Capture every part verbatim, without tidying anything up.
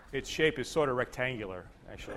its shape is sort of rectangular, actually.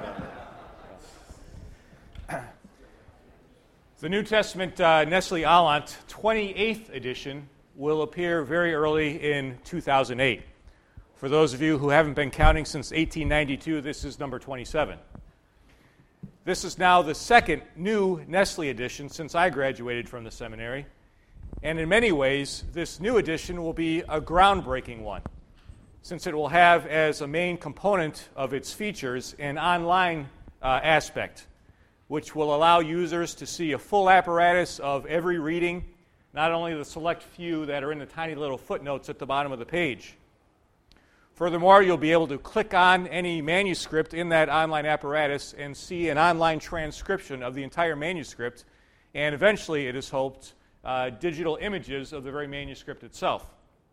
The New Testament uh, Nestle Aland twenty-eighth edition will appear very early in two thousand eight. For those of you who haven't been counting since eighteen ninety-two, this is number twenty-seven. This is now the second new Nestle edition since I graduated from the seminary, and in many ways, this new edition will be a groundbreaking one, since it will have as a main component of its features an online uh, aspect, which will allow users to see a full apparatus of every reading, not only the select few that are in the tiny little footnotes at the bottom of the page. Furthermore, you'll be able to click on any manuscript in that online apparatus and see an online transcription of the entire manuscript, and eventually, it is hoped, uh, digital images of the very manuscript itself.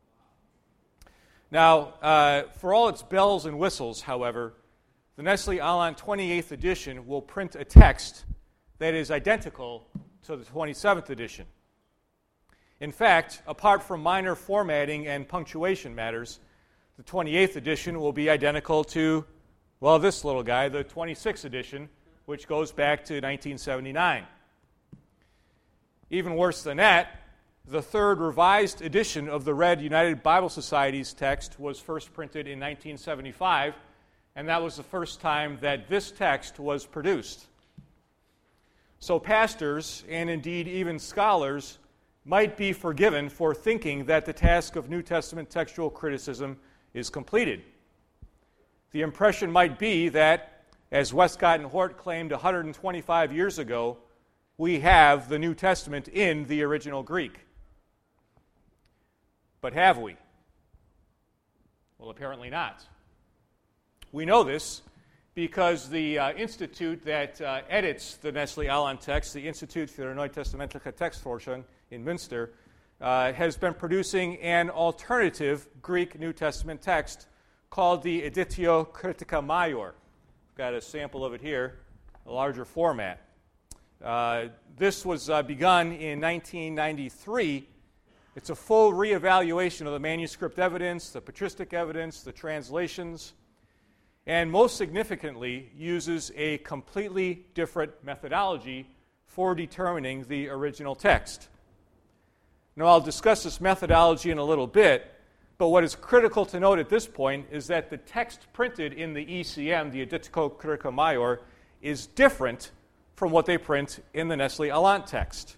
Now, uh, for all its bells and whistles, however, the Nestle Aland twenty-eighth edition will print a text that is identical to the twenty-seventh edition. In fact, apart from minor formatting and punctuation matters, the twenty-eighth edition will be identical to, well, this little guy, the twenty-sixth edition, which goes back to nineteen seventy-nine. Even worse than that, the third revised edition of the Red United Bible Society's text was first printed in nineteen seventy-five, and that was the first time that this text was produced. So pastors, and indeed even scholars, might be forgiven for thinking that the task of New Testament textual criticism is completed. The impression might be that, as Westcott and Hort claimed one hundred twenty-five years ago, we have the New Testament in the original Greek. But have we? Well, apparently not. We know this because the uh, institute that uh, edits the Nestle Aland text, the Institut für Neutestamentliche Textforschung in Münster, uh, has been producing an alternative Greek New Testament text called the Editio Critica Maior. I've got a sample of it here, a larger format. Uh, this was uh, begun in nineteen ninety-three. It's a full reevaluation of the manuscript evidence, the patristic evidence, the translations, and most significantly uses a completely different methodology for determining the original text. Now, I'll discuss this methodology in a little bit, but what is critical to note at this point is that the text printed in the E C M, the Editio Critica Maior, is different from what they print in the Nestle Aland text.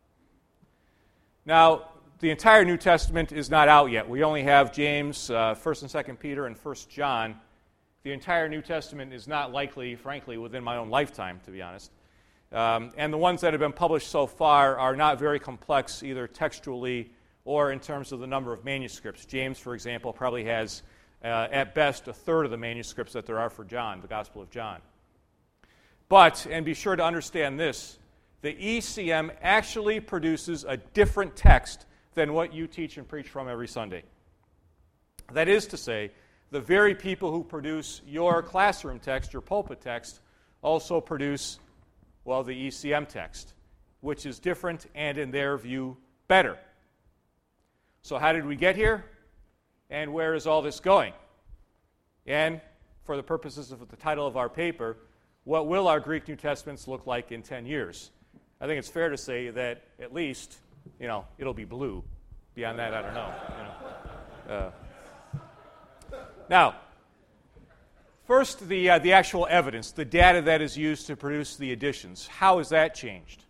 Now, the entire New Testament is not out yet. We only have James, uh, First and Second Peter, and First John. The entire New Testament is not likely, frankly, within my own lifetime, to be honest. Um, and the ones that have been published so far are not very complex, either textually or in terms of the number of manuscripts. James, for example, probably has, uh, at best, a third of the manuscripts that there are for John, the Gospel of John. But, and be sure to understand this, the E C M actually produces a different text than what you teach and preach from every Sunday. That is to say, the very people who produce your classroom text, your pulpit text, also produce, well, the E C M text, which is different and, in their view, better. So how did we get here? And where is all this going? And, for the purposes of the title of our paper, what will our Greek New Testaments look like in ten years? I think it's fair to say that at least, you know, it'll be blue. Beyond that, I don't know. You know. Uh, Now, first, the, uh, the actual evidence, the data that is used to produce the editions. How has that changed?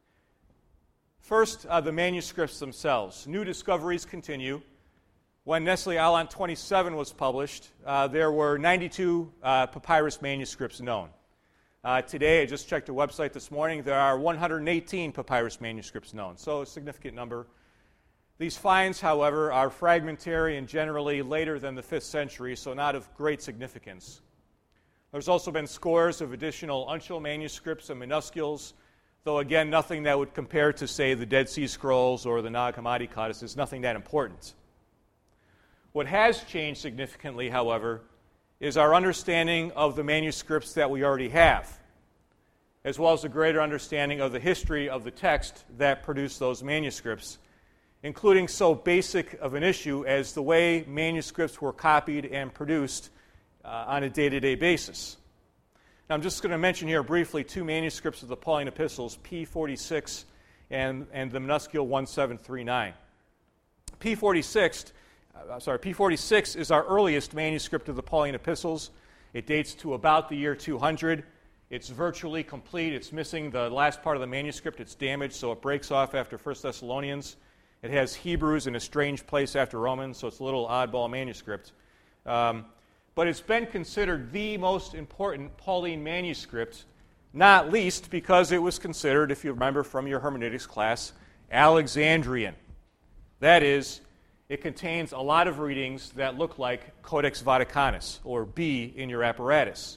First, uh, the manuscripts themselves. New discoveries continue. When Nestle Aland twenty-seven was published, uh, there were ninety-two uh, papyrus manuscripts known. Uh, today, I just checked the website this morning, there are one hundred eighteen papyrus manuscripts known, so a significant number. These finds, however, are fragmentary and generally later than the fifth century, so not of great significance. There's also been scores of additional uncial manuscripts and minuscules, though again, nothing that would compare to, say, the Dead Sea Scrolls or the Nag Hammadi codices, nothing that important. What has changed significantly, however, is our understanding of the manuscripts that we already have, as well as a greater understanding of the history of the text that produced those manuscripts, including so basic of an issue as the way manuscripts were copied and produced uh, on a day-to-day basis. Now, I'm just going to mention here briefly two manuscripts of the Pauline epistles, P forty-six and, and the minuscule one seven three nine. P forty-six, uh, sorry, P forty-six is our earliest manuscript of the Pauline epistles. It dates to about the year two hundred. It's virtually complete. It's missing the last part of the manuscript. It's damaged, so it breaks off after First Thessalonians. It has Hebrews in a strange place after Romans, so it's a little oddball manuscript. Um, but it's been considered the most important Pauline manuscript, not least because it was considered, if you remember from your hermeneutics class, Alexandrian. That is, it contains a lot of readings that look like Codex Vaticanus, or B in your apparatus.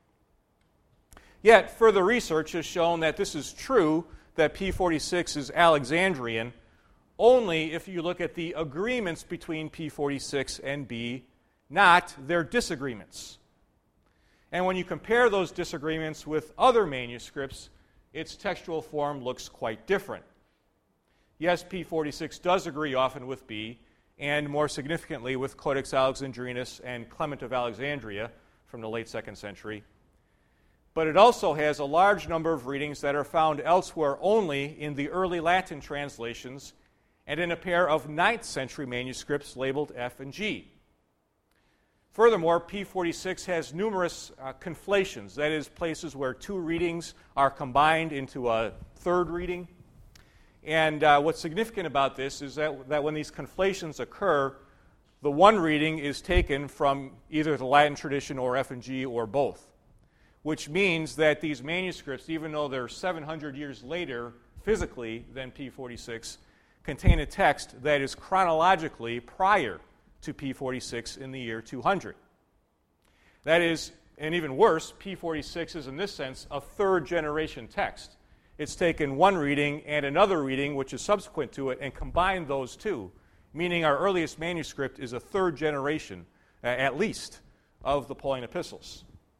Yet, further research has shown that this is true, that P forty-six is Alexandrian, only if you look at the agreements between P forty-six and B, not their disagreements. And when you compare those disagreements with other manuscripts, its textual form looks quite different. Yes, P forty-six does agree often with B, and more significantly with Codex Alexandrinus and Clement of Alexandria from the late second century. But it also has a large number of readings that are found elsewhere only in the early Latin translations and in a pair of ninth century manuscripts labeled F and G. Furthermore, P forty-six has numerous uh, conflations, that is, places where two readings are combined into a third reading. And uh, what's significant about this is that, that when these conflations occur, the one reading is taken from either the Latin tradition or F and G or both, which means that these manuscripts, even though they're seven hundred years later physically than P forty-six, contain a text that is chronologically prior to P forty-six in the year two hundred. That is, and even worse, P forty-six is in this sense a third generation text. It's taken one reading and another reading, which is subsequent to it, and combined those two, meaning our earliest manuscript is a third generation, uh, at least, of the Pauline epistles.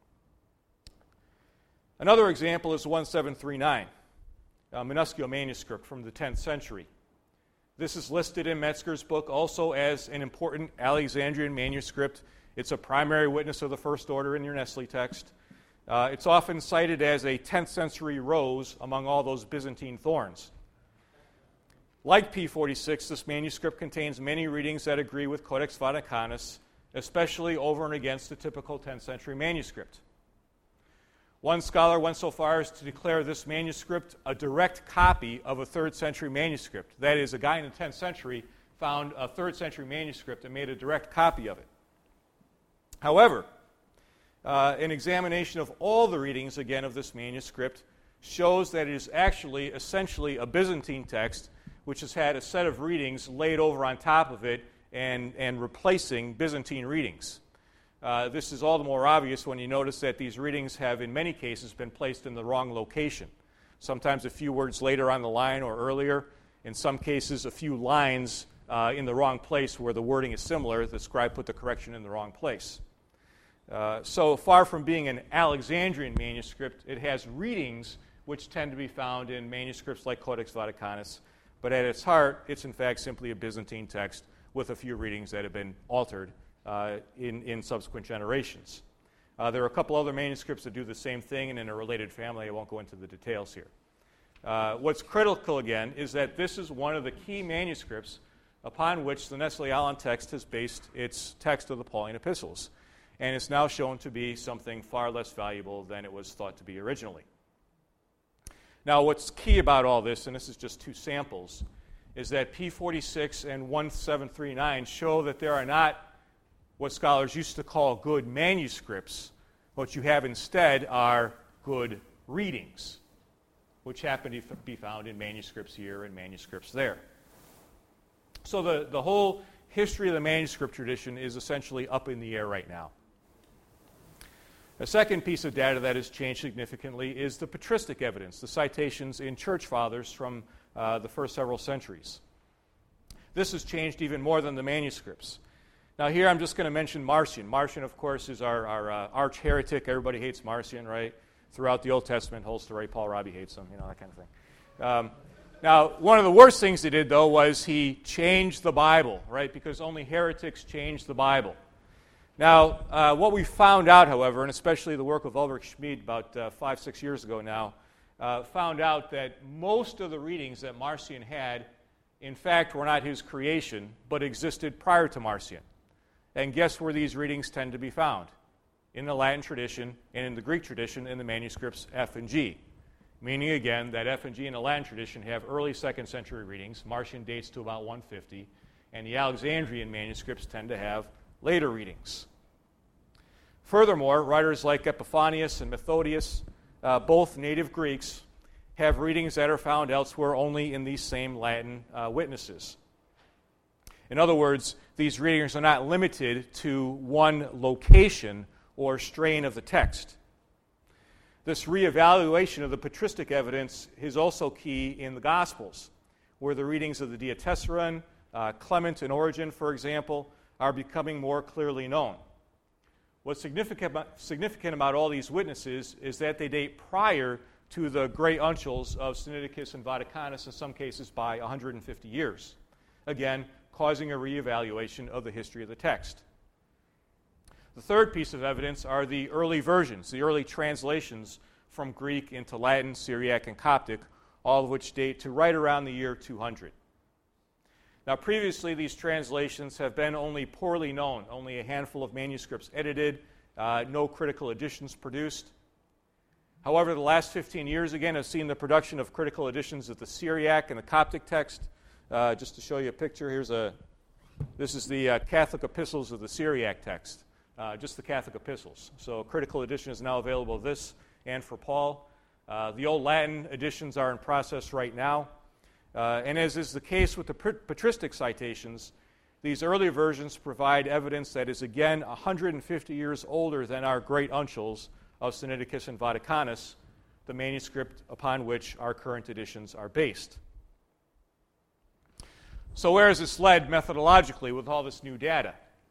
Another example is one seven three nine, a minuscule manuscript from the tenth century. This is listed in Metzger's book also as an important Alexandrian manuscript. It's a primary witness of the first order in your Nestle text. Uh, it's often cited as a tenth century rose among all those Byzantine thorns. Like P forty-six, this manuscript contains many readings that agree with Codex Vaticanus, especially over and against the typical tenth century manuscript. One scholar went so far as to declare this manuscript a direct copy of a third century manuscript. That is, a guy in the tenth century found a third century manuscript and made a direct copy of it. However, uh, an examination of all the readings, again, of this manuscript shows that it is actually essentially a Byzantine text which has had a set of readings laid over on top of it and, and replacing Byzantine readings. Uh, this is all the more obvious when you notice that these readings have, in many cases, been placed in the wrong location. Sometimes a few words later on the line or earlier. In some cases, a few lines uh, in the wrong place where the wording is similar. The scribe put the correction in the wrong place. Uh, so far from being an Alexandrian manuscript, it has readings which tend to be found in manuscripts like Codex Vaticanus. But at its heart, it's in fact simply a Byzantine text with a few readings that have been altered Uh, in, in subsequent generations. Uh, there are a couple other manuscripts that do the same thing, and in a related family. I won't go into the details here. Uh, what's critical, again, is that this is one of the key manuscripts upon which the Nestle-Aland text has based its text of the Pauline epistles, and it's now shown to be something far less valuable than it was thought to be originally. Now, what's key about all this, and this is just two samples, is that P forty-six and one seven three nine show that there are not what scholars used to call good manuscripts. What you have instead are good readings, which happen to be found in manuscripts here and manuscripts there. So the, the whole history of the manuscript tradition is essentially up in the air right now. A second piece of data that has changed significantly is the patristic evidence, the citations in church fathers from uh, the first several centuries. This has changed even more than the manuscripts. Now here I'm just going to mention Marcion. Marcion, of course, is our, our uh, arch-heretic. Everybody hates Marcion, right? Throughout the Old Testament, holds to right, Paul Robbie hates him, you know, that kind of thing. Um, now, one of the worst things he did, though, was he changed the Bible, right? Because only heretics change the Bible. Now, uh, what we found out, however, and especially the work of Ulrich Schmid about uh, five, six years ago now, uh, found out that most of the readings that Marcion had, in fact, were not his creation, but existed prior to Marcion. And guess where these readings tend to be found? In the Latin tradition and in the Greek tradition in the manuscripts F and G. Meaning, again, that F and G in the Latin tradition have early second century readings. Marcion dates to about one fifty. And the Alexandrian manuscripts tend to have later readings. Furthermore, writers like Epiphanius and Methodius, uh, both native Greeks, have readings that are found elsewhere only in these same Latin uh, witnesses. In other words, these readings are not limited to one location or strain of the text. This reevaluation of the patristic evidence is also key in the Gospels, where the readings of the Diatessaron, uh, Clement, and Origen, for example, are becoming more clearly known. What's significant about, significant about all these witnesses is that they date prior to the great uncials of Sinaiticus and Vaticanus, in some cases by one hundred fifty years, again, causing a reevaluation of the history of the text. The third piece of evidence are the early versions, the early translations from Greek into Latin, Syriac, and Coptic, all of which date to right around the year two hundred. Now, previously, these translations have been only poorly known, only a handful of manuscripts edited, uh, no critical editions produced. However, the last fifteen years, again, have seen the production of critical editions of the Syriac and the Coptic text. Uh, just to show you a picture, here's a, this is the uh, Catholic epistles of the Syriac text, uh, just the Catholic epistles. So a critical edition is now available of this and for Paul. Uh, the old Latin editions are in process right now. Uh, and as is the case with the patristic citations, these early versions provide evidence that is, again, one hundred fifty years older than our great uncials of Sinaiticus and Vaticanus, the manuscript upon which our current editions are based. So where has this led methodologically with all this new data?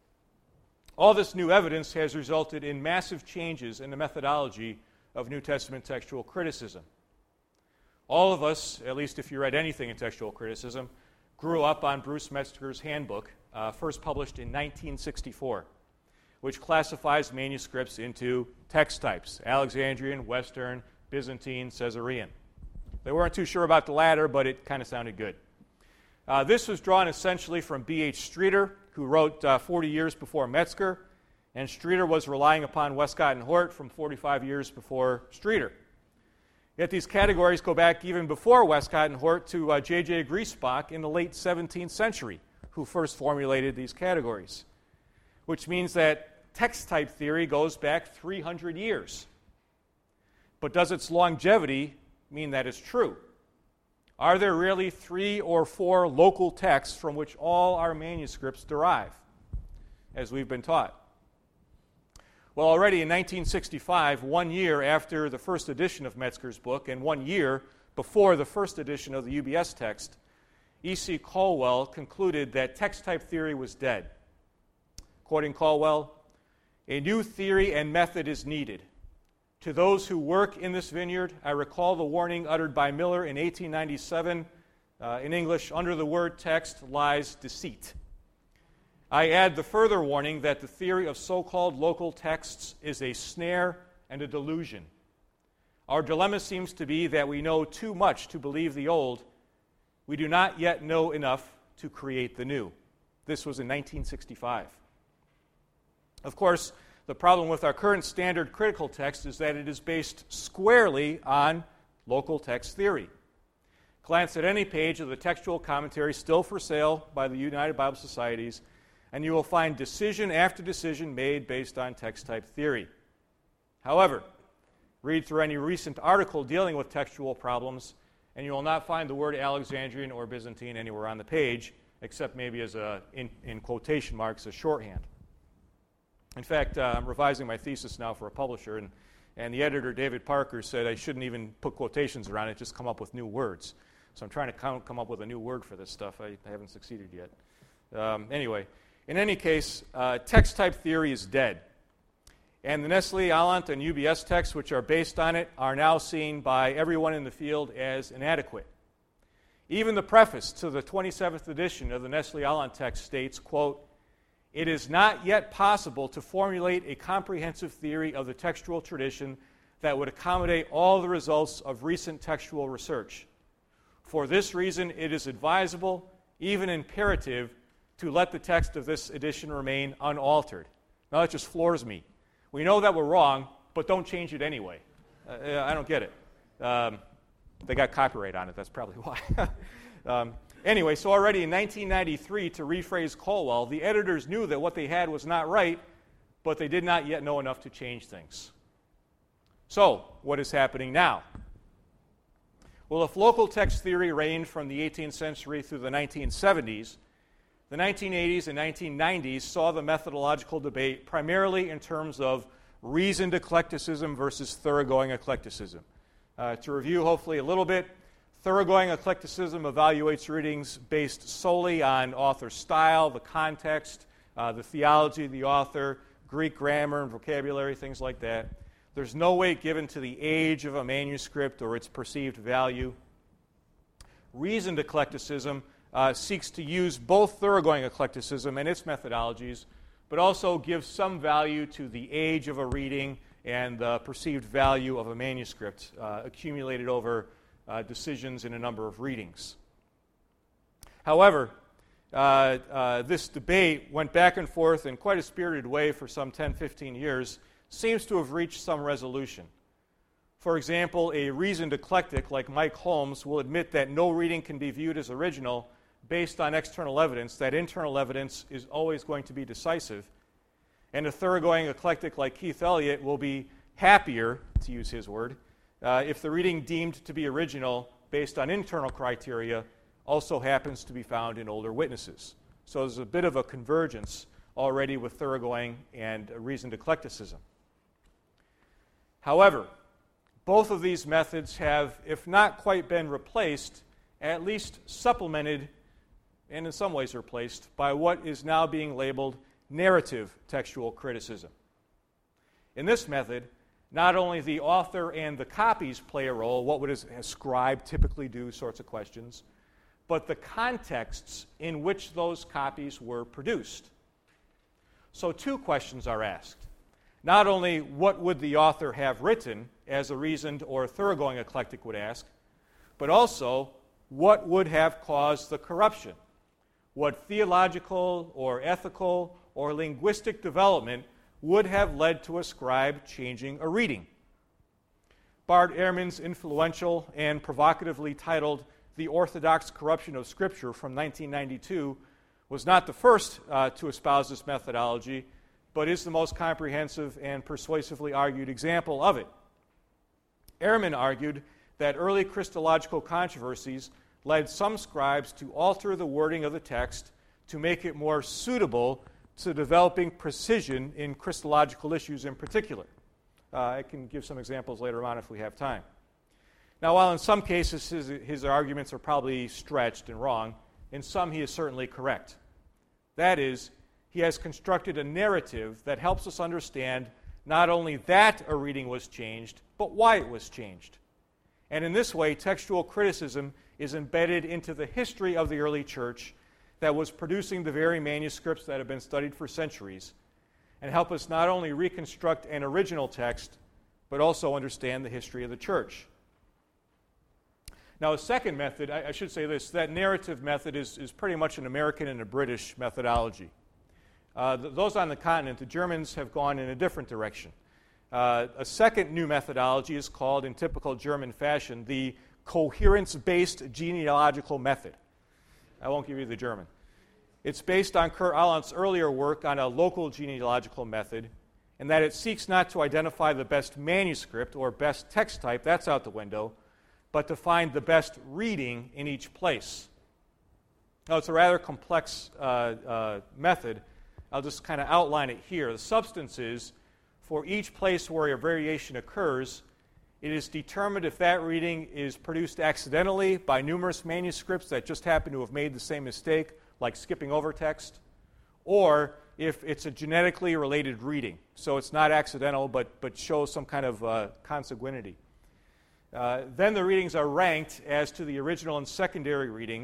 All this new evidence has resulted in massive changes in the methodology of New Testament textual criticism. All of us, at least if you read anything in textual criticism, grew up on Bruce Metzger's handbook, uh, first published in nineteen sixty-four, which classifies manuscripts into text types: Alexandrian, Western, Byzantine, Caesarean. They weren't too sure about the latter, but it kind of sounded good. Uh, this was drawn essentially from B H Streeter, who wrote uh, forty years before Metzger, and Streeter was relying upon Westcott and Hort from forty-five years before Streeter. Yet these categories go back even before Westcott and Hort to uh, J J Griesbach in the late seventeenth century, who first formulated these categories, which means that text type theory goes back three hundred years. But does its longevity mean that it's true? Are there really three or four local texts from which all our manuscripts derive, as we've been taught? Well, already in nineteen sixty-five, one year after the first edition of Metzger's book and one year before the first edition of the U B S text, E C Caldwell concluded that text type theory was dead. Quoting Caldwell, "A new theory and method is needed. To those who work in this vineyard, I recall the warning uttered by Miller in eighteen ninety-seven. Uh, in English, under the word text lies deceit. I add the further warning that the theory of so-called local texts is a snare and a delusion. Our dilemma seems to be that we know too much to believe the old. We do not yet know enough to create the new." This was in nineteen sixty-five. Of course, the problem with our current standard critical text is that it is based squarely on local text theory. Glance at any page of the textual commentary still for sale by the United Bible Societies, and you will find decision after decision made based on text type theory. However, read through any recent article dealing with textual problems, and you will not find the word Alexandrian or Byzantine anywhere on the page, except maybe as a, in, in quotation marks, a shorthand. In fact, uh, I'm revising my thesis now for a publisher, and, and the editor, David Parker, said I shouldn't even put quotations around it, just come up with new words. So I'm trying to come, come up with a new word for this stuff. I, I haven't succeeded yet. Um, anyway, in any case, uh, text type theory is dead. And the Nestle Aland and U B S texts, which are based on it, are now seen by everyone in the field as inadequate. Even the preface to the twenty-seventh edition of the Nestle Aland text states, quote, it is not yet possible to formulate a comprehensive theory of the textual tradition that would accommodate all the results of recent textual research. For this reason, it is advisable, even imperative, to let the text of this edition remain unaltered. Now that just floors me. We know that we're wrong, but don't change it anyway. Uh, I don't get it. Um, they got copyright on it, that's probably why. um, anyway, so already in nineteen ninety-three, to rephrase Colwell, the editors knew that what they had was not right, but they did not yet know enough to change things. So, what is happening now? Well, if local text theory reigned from the eighteenth century through the nineteen seventies, the nineteen eighties and nineteen nineties saw the methodological debate primarily in terms of reasoned eclecticism versus thoroughgoing eclecticism. Uh, to review hopefully a little bit, thoroughgoing eclecticism evaluates readings based solely on author style, the context, uh, the theology of the author, Greek grammar and vocabulary, things like that. There's no weight given to the age of a manuscript or its perceived value. Reasoned eclecticism uh, seeks to use both thoroughgoing eclecticism and its methodologies, but also gives some value to the age of a reading and the perceived value of a manuscript uh, accumulated over uh, decisions in a number of readings. However, uh, uh, this debate went back and forth in quite a spirited way for some ten, fifteen years, seems to have reached some resolution. For example, a reasoned eclectic like Mike Holmes will admit that no reading can be viewed as original based on external evidence, that internal evidence is always going to be decisive. And a thoroughgoing eclectic like Keith Elliott will be happier, to use his word, uh, if the reading deemed to be original based on internal criteria also happens to be found in older witnesses. So there's a bit of a convergence already with thoroughgoing and reasoned eclecticism. However, both of these methods have, if not quite been replaced, at least supplemented and in some ways replaced by what is now being labeled narrative textual criticism. In this method, not only the author and the copies play a role, what would a scribe typically do sorts of questions, but the contexts in which those copies were produced. So two questions are asked. Not only what would the author have written, as a reasoned or thoroughgoing eclectic would ask, but also what would have caused the corruption? What theological or ethical or linguistic development would have led to a scribe changing a reading? Bart Ehrman's influential and provocatively titled The Orthodox Corruption of Scripture from nineteen ninety-two was not the first uh, to espouse this methodology, but is the most comprehensive and persuasively argued example of it. Ehrman argued that early Christological controversies led some scribes to alter the wording of the text to make it more suitable to developing precision in Christological issues in particular. Uh, I can give some examples later on if we have time. Now, while in some cases his, his arguments are probably stretched and wrong, in some he is certainly correct. That is, he has constructed a narrative that helps us understand not only that a reading was changed, but why it was changed. And in this way, textual criticism is embedded into the history of the early church that was producing the very manuscripts that have been studied for centuries, and help us not only reconstruct an original text, but also understand the history of the church. Now, a second method, I, I should say this, that narrative method is, is pretty much an American and a British methodology. Uh, th- those on the continent, the Germans have gone in a different direction. Uh, a second new methodology is called, in typical German fashion, the coherence-based genealogical method. I won't give you the German. It's based on Kurt Alandt's earlier work on a local genealogical method, in that it seeks not to identify the best manuscript or best text type, that's out the window, but to find the best reading in each place. Now, it's a rather complex uh, uh, method. I'll just kind of outline it here. The substance is, for each place where a variation occurs, it is determined if that reading is produced accidentally by numerous manuscripts that just happen to have made the same mistake, like skipping over text, or if it's a genetically related reading. So it's not accidental, but, but shows some kind of uh, consanguinity. Uh, then the readings are ranked as to the original and secondary readings,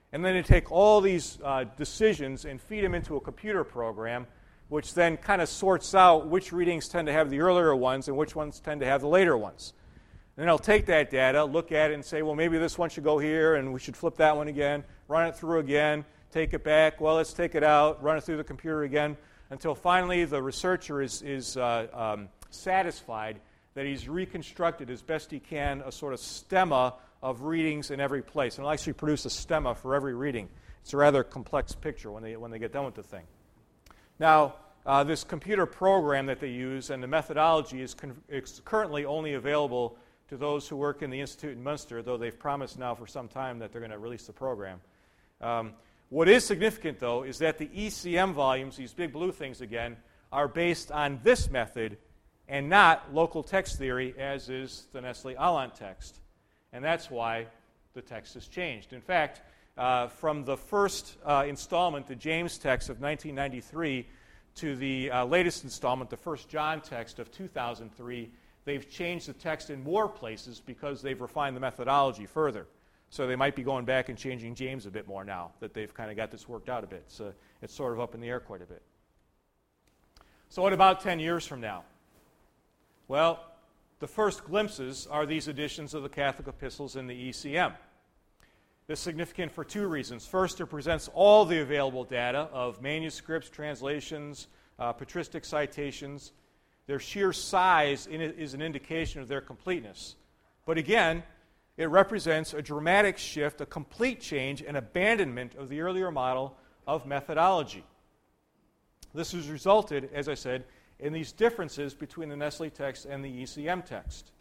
and then they take all these uh, decisions and feed them into a computer program, which then kind of sorts out which readings tend to have the earlier ones and which ones tend to have the later ones. And then they'll take that data, look at it, and say, well, maybe this one should go here, and we should flip that one again, run it through again, take it back, well, let's take it out, run it through the computer again, until finally the researcher is, is uh, um, satisfied that he's reconstructed as best he can a sort of stemma of readings in every place. And it'll actually produce a stemma for every reading. It's a rather complex picture when they, when they get done with the thing. Now, uh, this computer program that they use and the methodology is, con- is currently only available to those who work in the Institute in Munster, though they've promised now for some time that they're going to release the program. Um, what is significant, though, is that the E C M volumes, these big blue things again, are based on this method and not local text theory, as is the Nestle-Aland text. And that's why the text has changed. In fact, uh, from the first uh, installment, the James text of nineteen ninety-three, to the uh, latest installment, the First John text of two thousand three, they've changed the text in more places because they've refined the methodology further. So they might be going back and changing James a bit more now that they've kind of got this worked out a bit. So it's sort of up in the air quite a bit. So what about ten years from now? Well, the first glimpses are these editions of the Catholic epistles in the E C M. This is significant for two reasons. First, it presents all the available data of manuscripts, translations, uh, patristic citations. Their sheer size in it is an indication of their completeness. But again, it represents a dramatic shift, a complete change, and abandonment of the earlier model of methodology. This has resulted, as I said, in these differences between the Nestle text and the E C M text.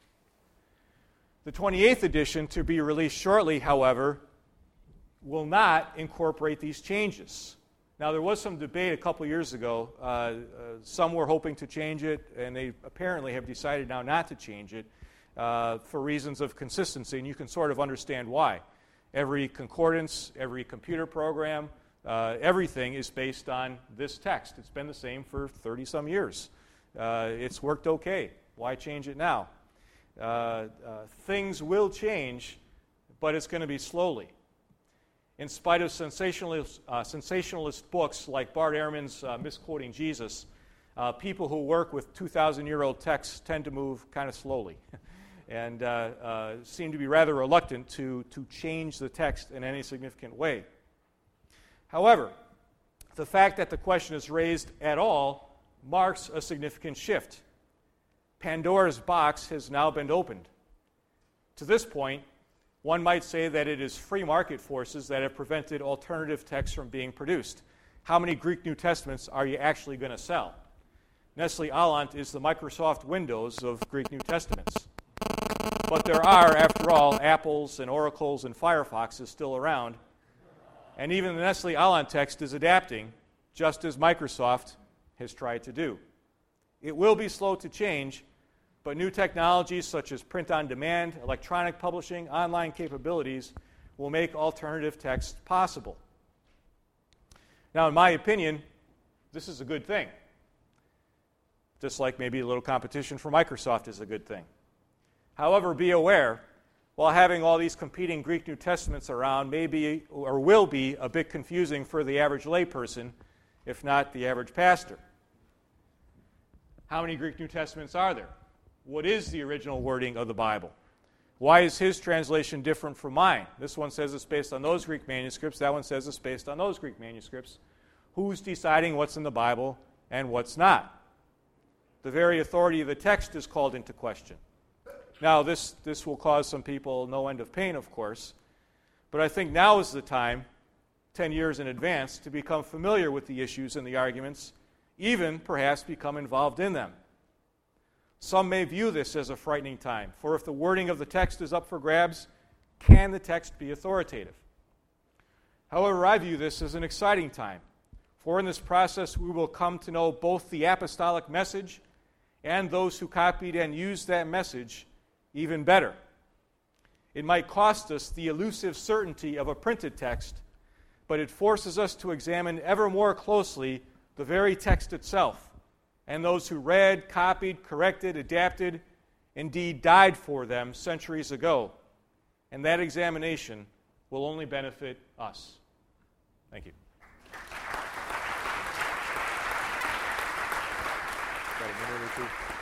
The twenty-eighth edition, to be released shortly, however, will not incorporate these changes. Now, there was some debate a couple years ago. Uh, uh, some were hoping to change it, and they apparently have decided now not to change it uh, for reasons of consistency, and you can sort of understand why. Every concordance, every computer program, uh, everything is based on this text. It's been the same for thirty-some years. Uh, it's worked okay. Why change it now? Uh, uh, things will change, but it's going to be slowly. In spite of sensationalist, uh, sensationalist books like Bart Ehrman's uh, Misquoting Jesus, uh, people who work with two thousand year old texts tend to move kind of slowly and uh, uh, seem to be rather reluctant to, to change the text in any significant way. However, the fact that the question is raised at all marks a significant shift. Pandora's box has now been opened. To this point, one might say that it is free market forces that have prevented alternative texts from being produced. How many Greek New Testaments are you actually going to sell? Nestle-Aland is the Microsoft Windows of Greek New Testaments. But there are, after all, Apples and Oracles and Firefoxes still around. And even the Nestle-Aland text is adapting, just as Microsoft has tried to do. It will be slow to change, but new technologies such as print-on-demand, electronic publishing, online capabilities will make alternative text possible. Now, in my opinion, this is a good thing. Just like maybe a little competition for Microsoft is a good thing. However, be aware, while having all these competing Greek New Testaments around may be or will be a bit confusing for the average layperson, if not the average pastor. How many Greek New Testaments are there? What is the original wording of the Bible? Why is his translation different from mine? This one says it's based on those Greek manuscripts. That one says it's based on those Greek manuscripts. Who's deciding what's in the Bible and what's not? The very authority of the text is called into question. Now, this, this will cause some people no end of pain, of course, but I think now is the time, ten years in advance, to become familiar with the issues and the arguments, even perhaps become involved in them. Some may view this as a frightening time, for if the wording of the text is up for grabs, can the text be authoritative? However, I view this as an exciting time, for in this process we will come to know both the apostolic message and those who copied and used that message even better. It might cost us the elusive certainty of a printed text, but it forces us to examine ever more closely the very text itself, and those who read, copied, corrected, adapted, indeed died for them centuries ago. And that examination will only benefit us. Thank you. Got a minute or two?